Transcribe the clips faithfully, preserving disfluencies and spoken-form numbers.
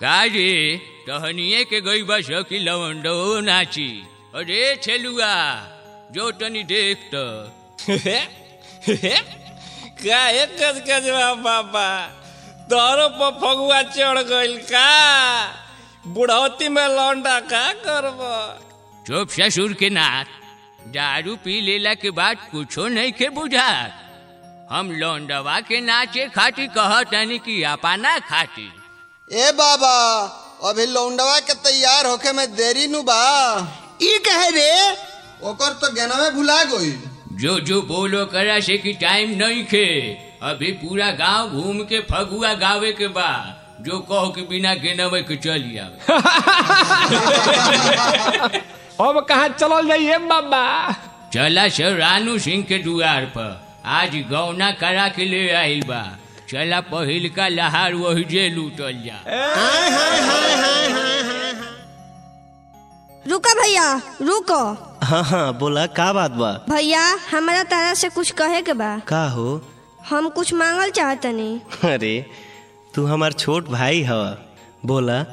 काजे टहनिए के गई बस की लवंडो नाची। अरे छेलुआ जो तनी देख तो का एक गज गजवा बाबा तोरो पर फगुआ चढ़ गइल का बुढ़ौती में लौंडा का करब। चुप ससुर के नाथ, दारू पी लेला के बाद कुछो नहीं के बुझा। हम लौंडवा के नाचे खाती कहतनी कि अपना खाती। ए बाबा अभी लौंडवा के तैयार होके में देरी नु बा। ई कहे रे ओकर तो गेना में भुला गइल। जो जो बोलो करा से कि टाइम नहीं खे, अभी पूरा गांव घूम के फगुआ गावे के बा। जो कहो कि बिना गेनवे के चली आवे। अब कहाँ चलल जाइए बाबा? चला सर रानू सिंह के दुआर पर आज गौना करा के ले आइल बा। चला पहिल का लहार वही जे लूटल जा। हाय हाय हाय हाय हाय। रुका भैया रुको। हाँ हाँ बोला का बात बा? भैया हमारा तारा से कुछ कहे के बा। का हो? हम कुछ मांगल चाहतनी। अरे तू हमार छोट भाई हवा, बोला।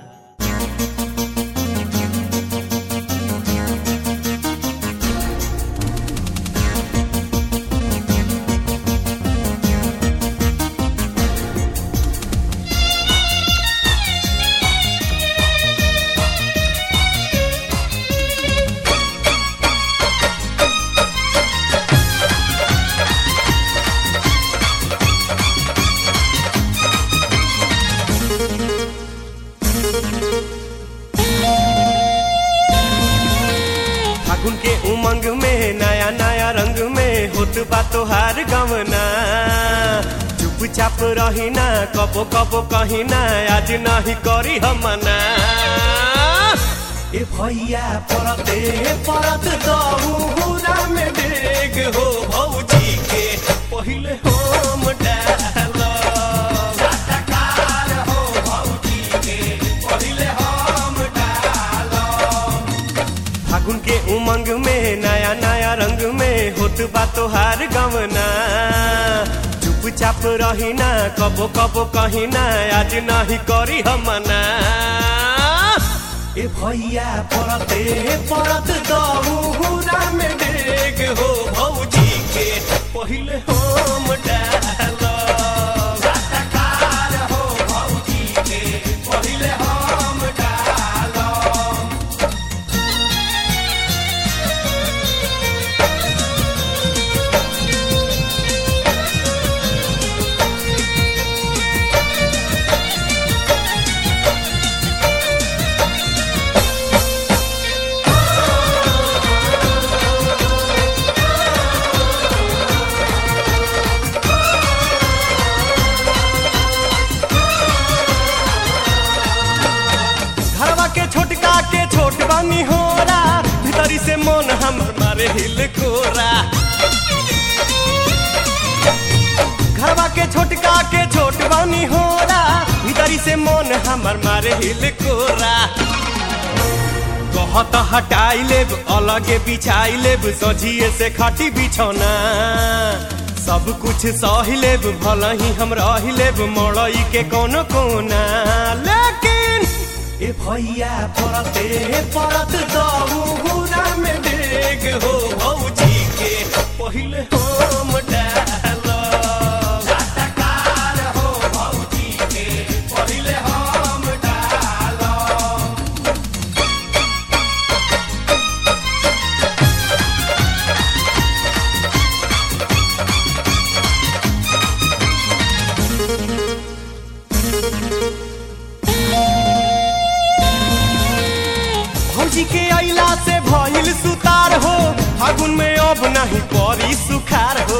फागुन के उमंग में नया नया रंग में होत बा तोहार गवना। चुपचाप रही ना कबो कबो कही ना, आज नहीं करी हमना। ए भैया परते परत दहुरा में डेग हो भौजी के पहिले हम डाल। हो भौजी के पहिले हम डाल। फागुन के उमंग में नया नया रंग में होत बा तोहार गवना। चुपचाप रही ना कबो कबो कही ना, आज नहीं करी हमना। ए भैया परते परत दहुरा में डेग हो भौजी के पहिले हम डाल। हो भौजी के पहिले हम डाल। छोटका के छोट बानी होरा, भीतरी से मन हमर मारे हिल कोरा। घरवा के छोटका के छोट बानी होरा, भीतरी से मन हमर मारे हिल कोरा। कहत हटाई लेब अलगे बिछाई लेब, सजिए से खाटी बिछौना। सब कुछ सही लेब भला ही हम रही लेब, मड़ई के कोनो कोना। लेकिन ए भैया परते परत दहुरा में डेग हो भौजी के पहिले हम डाल। हो भौजी के पहिले हम डाल। भौजी के अइला से भइल सुतार हो, फागुन में अब नहीं परी सुखार हो।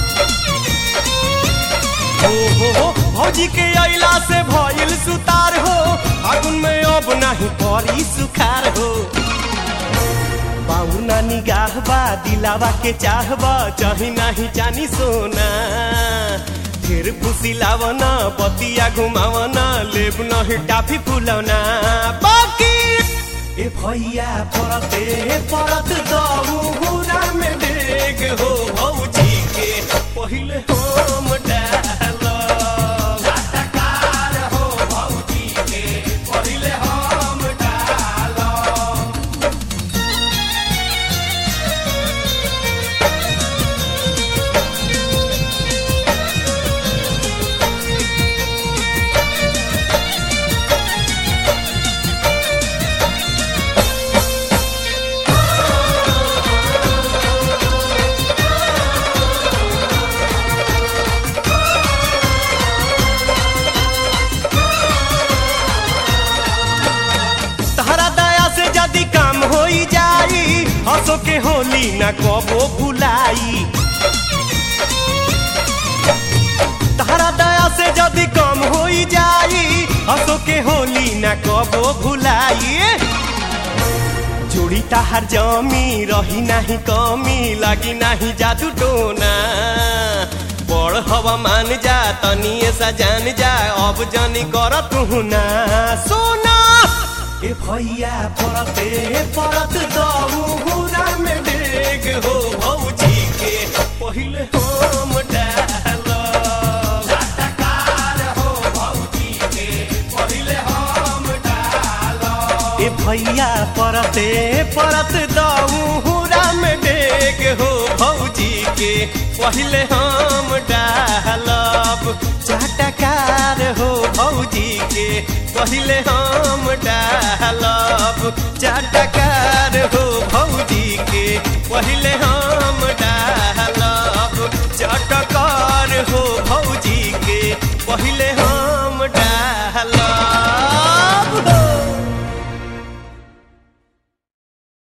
हो हो हो भौजी के अइला से भइल सुतार हो, फागुन में अब नहीं परी सुखार हो। बाऊ ना निगाह बा दिलावा के चाहबा, चाही नहीं जानी सोना। फिर खुशी लावना बतिया घुमावना, लेब नहीं टाफी फुलौना। बाकी ए भैया परते परत दहुरा में डेग हो भौजी के पहिले हम डाल। हो भौजी के हंसो के होली ना कबो भुलाई तारा दया से जदी कम होई जाई हंसो के होली ना कबो भुलाई जोड़ी ताहार जमी रही नहीं कमी लागी नहीं जादू टोना बड़ हवा मान जा तनी ऐसा जान जा अब जानी कर तू ना सोना ए भैया परते परत दहुरा में डेग हो भौजी के पहिले हम डाल चटकार हो भौजी के पहिले हम डाल ए भैया परते परत दहुरा में डेग हो भौजी के पहिले हम डालब चटकार हो भौजी के पहिले हम डालब चटकार हो भौजी के पहिले हम